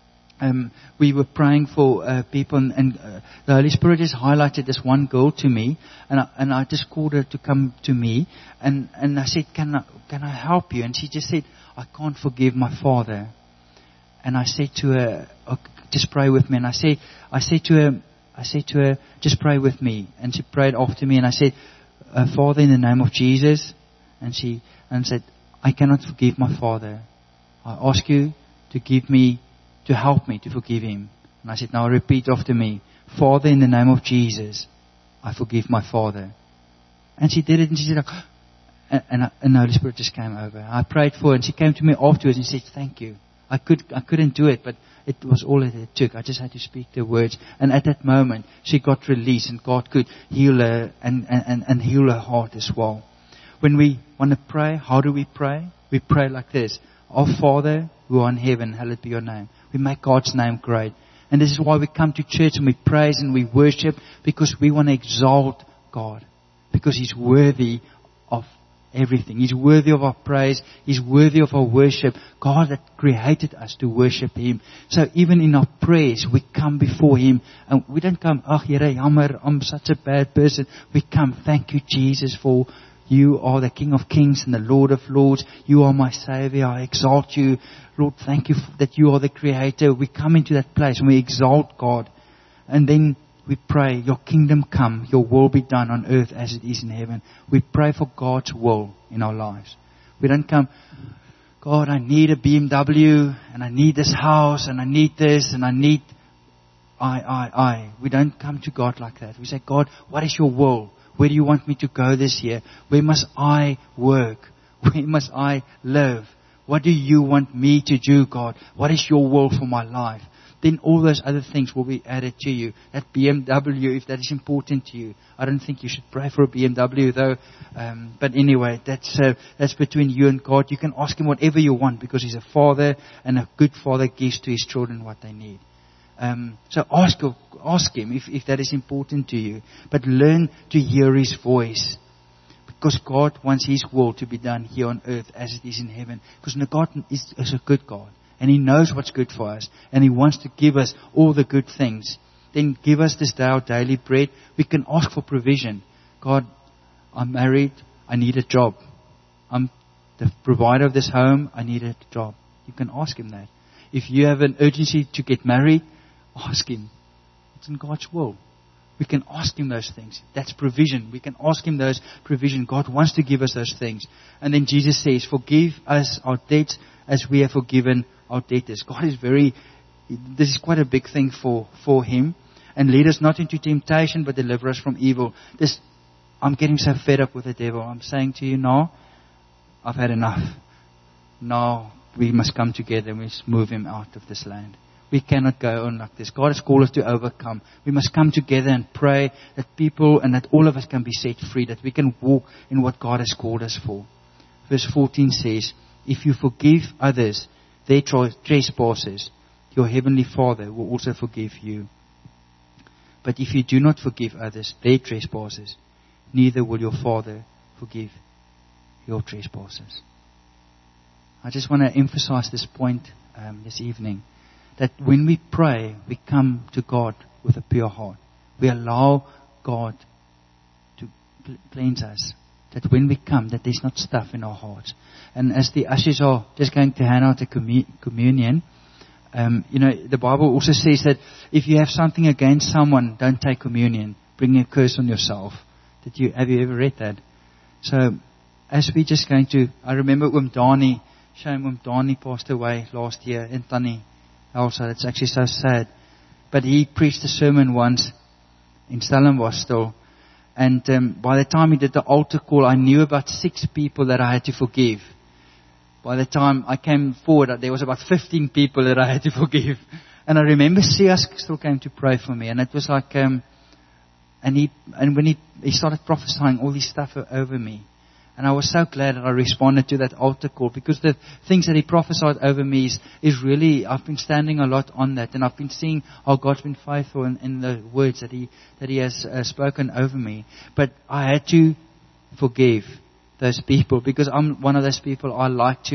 S1: We were praying for people, and the Holy Spirit just highlighted this one girl to me, and I just called her to come to me, and I said, can I help you? And she just said, I can't forgive my father. And I said to her, just pray with me. And I said to her, just pray with me. And she prayed after me, and I said, Father, in the name of Jesus. And she said, I cannot forgive my father. I ask you to help me to forgive him. And I said, now repeat after me. Father, in the name of Jesus, I forgive my father. And she did it, and she said, and the Holy Spirit just came over. I prayed for her, and she came to me afterwards and said, thank you. I couldn't do it, but it was all that it took. I just had to speak the words. And at that moment, she got released, and God could heal her and heal her heart as well. When we want to pray, how do we pray? We pray like this. Our Father, who art in heaven, hallowed be your name. We make God's name great. And this is why we come to church and we praise and we worship, because we want to exalt God. Because He's worthy of everything. He's worthy of our praise. He's worthy of our worship. God that created us to worship Him. So even in our prayers, we come before Him. And we don't come, Here, jammer, I'm such a bad person. We come, thank you, Jesus, for you are the King of Kings and the Lord of Lords. You are my Savior. I exalt you. Lord, thank you that you are the Creator. We come into that place and we exalt God. And then we pray, your kingdom come, your will be done on earth as it is in heaven. We pray for God's will in our lives. We don't come, God, I need a BMW, and I need this house, and I need this, and I need I. We don't come to God like that. We say, God, what is your will? Where do you want me to go this year? Where must I work? Where must I live? What do you want me to do, God? What is your will for my life? Then all those other things will be added to you. That BMW, if that is important to you. I don't think you should pray for a BMW though. But anyway, that's between you and God. You can ask Him whatever you want, because He's a Father, and a good Father gives to His children what they need. So ask Him if that is important to you. But learn to hear His voice. Because God wants His will to be done here on earth as it is in heaven. Because God is a good God. And He knows what's good for us. And He wants to give us all the good things. Then give us this day our daily bread. We can ask for provision. God, I'm married. I need a job. I'm the provider of this home. I need a job. You can ask Him that. If you have an urgency to get married, ask Him. It's in God's will. We can ask Him those things. That's provision. We can ask Him those provision. God wants to give us those things. And then Jesus says, forgive us our debts as we have forgiven our debtors. God is this is quite a big thing for Him. And lead us not into temptation, but deliver us from evil. I'm getting so fed up with the devil. I'm saying to you now, I've had enough. Now we must come together and we must move him out of this land. We cannot go on like this. God has called us to overcome. We must come together and pray that people and that all of us can be set free, that we can walk in what God has called us for. Verse 14 says, if you forgive others, their trespasses, your heavenly Father will also forgive you. But if you do not forgive others their trespasses, neither will your Father forgive your trespasses. I just want to emphasize this point this evening, that when we pray, we come to God with a pure heart. We allow God to cleanse us. That when we come, that there's not stuff in our hearts. And as the ushers are just going to hand out the communion, the Bible also says that if you have something against someone, don't take communion. Bring a curse on yourself. Have you ever read that? So, as we're just going to, I remember Dani passed away last year, and Tani also. It's actually so sad. But he preached a sermon once in Stellenbosch still. And by the time he did the altar call, I knew about 6 people that I had to forgive. By the time I came forward, there was about 15 people that I had to forgive. And I remember Sias still came to pray for me. And it was like, and when he started prophesying all this stuff over me. And I was so glad that I responded to that altar call, because the things that he prophesied over me is really, I've been standing a lot on that, and I've been seeing how God's been faithful in the words that he has spoken over me. But I had to forgive those people, because I'm one of those people. I like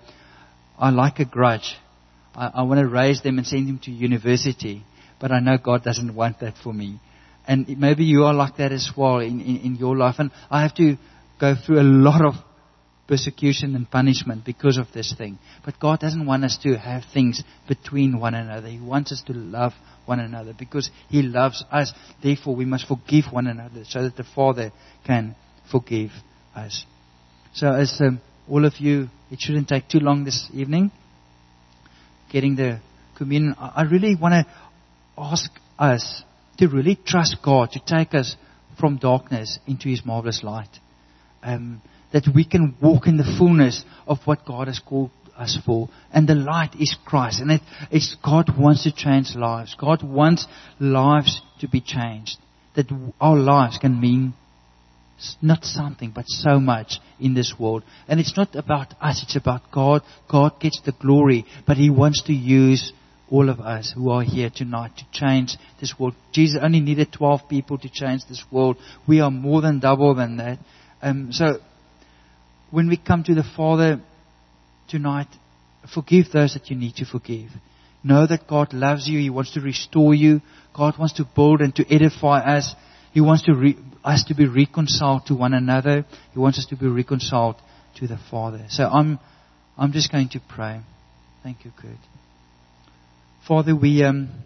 S1: a grudge. I want to raise them and send them to university, but I know God doesn't want that for me. And maybe you are like that as well in your life, and I have to go through a lot of persecution and punishment because of this thing. But God doesn't want us to have things between one another. He wants us to love one another because He loves us. Therefore, we must forgive one another so that the Father can forgive us. So as all of you, it shouldn't take too long this evening, getting the communion. I really want to ask us to really trust God to take us from darkness into His marvelous light. That we can walk in the fullness of what God has called us for. And the light is Christ. And it's God wants to change lives. God wants lives to be changed. That our lives can mean not something, but so much in this world. And it's not about us, it's about God. God gets the glory, but He wants to use all of us who are here tonight to change this world. Jesus only needed 12 people to change this world. We are more than double than that. So, when we come to the Father tonight, forgive those that you need to forgive. Know that God loves you. He wants to restore you. God wants to build and to edify us. He wants us to be reconciled to one another. He wants us to be reconciled to the Father. So I'm just going to pray. Thank you, Kurt. Father, we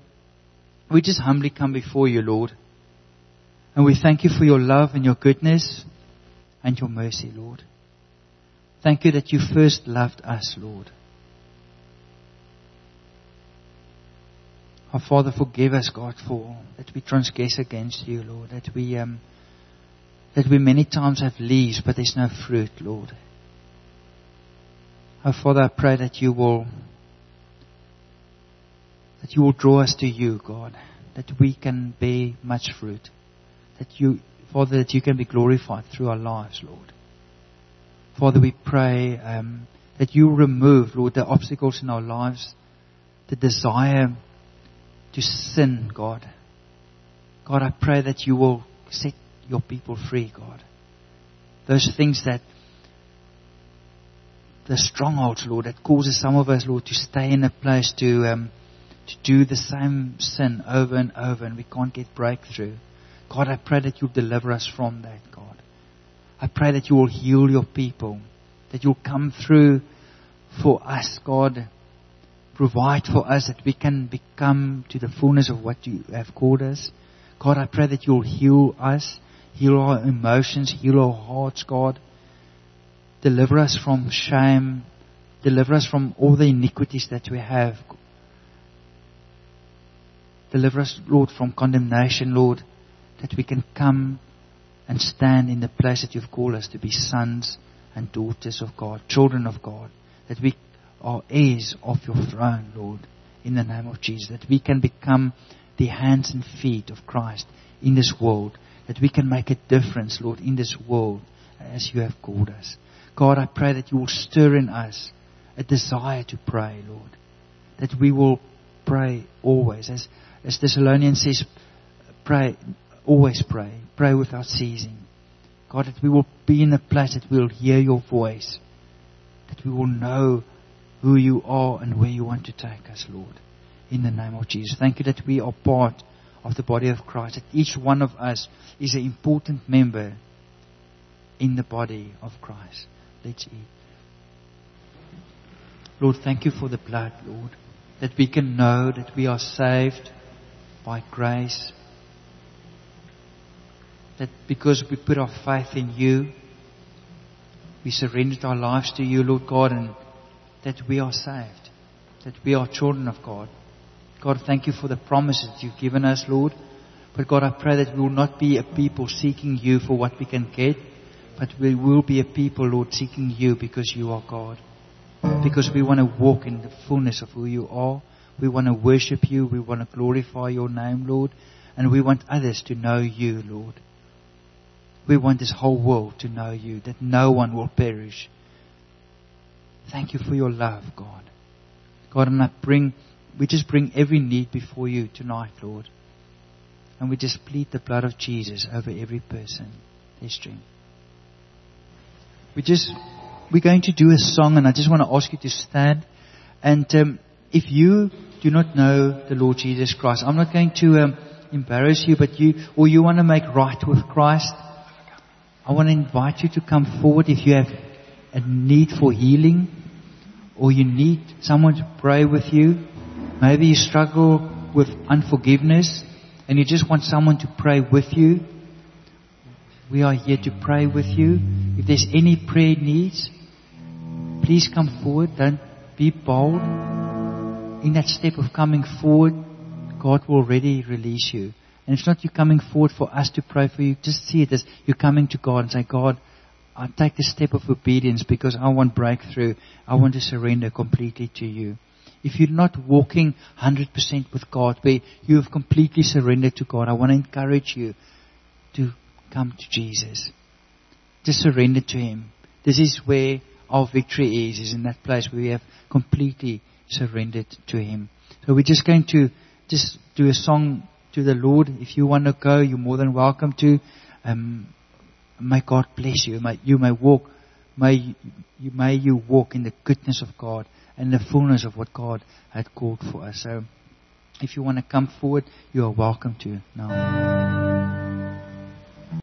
S1: just humbly come before you, Lord. And we thank you for your love and your goodness and your mercy, Lord. Thank you that you first loved us, Lord. Our Father, forgive us, God, for that we transgress against you, Lord. That we many times have leaves, but there's no fruit, Lord. Our Father, I pray that you will draw us to you, God. That we can bear much fruit. Father, that you can be glorified through our lives, Lord. Father, we pray that you remove, Lord, the obstacles in our lives, the desire to sin, God. God, I pray that you will set your people free, God. Those things the strongholds, Lord, that causes some of us, Lord, to stay in a place to do the same sin over and over, and we can't get breakthrough. God, I pray that you'll deliver us from that, God. I pray that you will heal your people, that you'll come through for us, God. Provide for us that we can become to the fullness of what you have called us. God, I pray that you'll heal us, heal our emotions, heal our hearts, God. Deliver us from shame. Deliver us from all the iniquities that we have. Deliver us, Lord, from condemnation, Lord, that we can come and stand in the place that you've called us to be sons and daughters of God, children of God, that we are heirs of your throne, Lord, in the name of Jesus, that we can become the hands and feet of Christ in this world, that we can make a difference, Lord, in this world as you have called us. God, I pray that you will stir in us a desire to pray, Lord. That we will pray always. As Thessalonians says, pray, always pray. Pray without ceasing. God, that we will be in a place that we will hear your voice. That we will know who you are and where you want to take us, Lord. In the name of Jesus. Thank you that we are part of the body of Christ. That each one of us is an important member in the body of Christ. Let's eat. Lord, thank you for the blood, Lord. That we can know that we are saved by grace. That because we put our faith in you, we surrendered our lives to you, Lord God, and that we are saved. That we are children of God. God, thank you for the promises that you've given us, Lord. But God, I pray that we will not be a people seeking you for what we can get, but we will be a people, Lord, seeking you because you are God. Because we want to walk in the fullness of who you are. We want to worship you. We want to glorify your name, Lord. And we want others to know you, Lord. We want this whole world to know you, that no one will perish. Thank you for your love, God. God, and we just bring every need before you tonight, Lord. And we just plead the blood of Jesus over every person. Let's drink. We're going to do a song, and I just want to ask you to stand. And if you do not know the Lord Jesus Christ, I'm not going to embarrass you, but you want to make right with Christ, I want to invite you to come forward if you have a need for healing, or you need someone to pray with you. Maybe you struggle with unforgiveness and you just want someone to pray with you. We are here to pray with you. If there's any prayer needs, please come forward. Don't be bold. In that step of coming forward, God will already release you. And it's not you coming forward for us to pray for you. Just see it as you're coming to God and say, God, I take the step of obedience because I want breakthrough. I want to surrender completely to you. If you're not walking 100% with God, where you have completely surrendered to God, I want to encourage you to come to Jesus. Just surrender to Him. This is where our victory is in that place where we have completely surrendered to Him. So we're just going to just do a song to the Lord. If you want to go, you're more than welcome to. May God bless you. May you walk in the goodness of God and the fullness of what God had called for us. So if you want to come forward, you are welcome to now.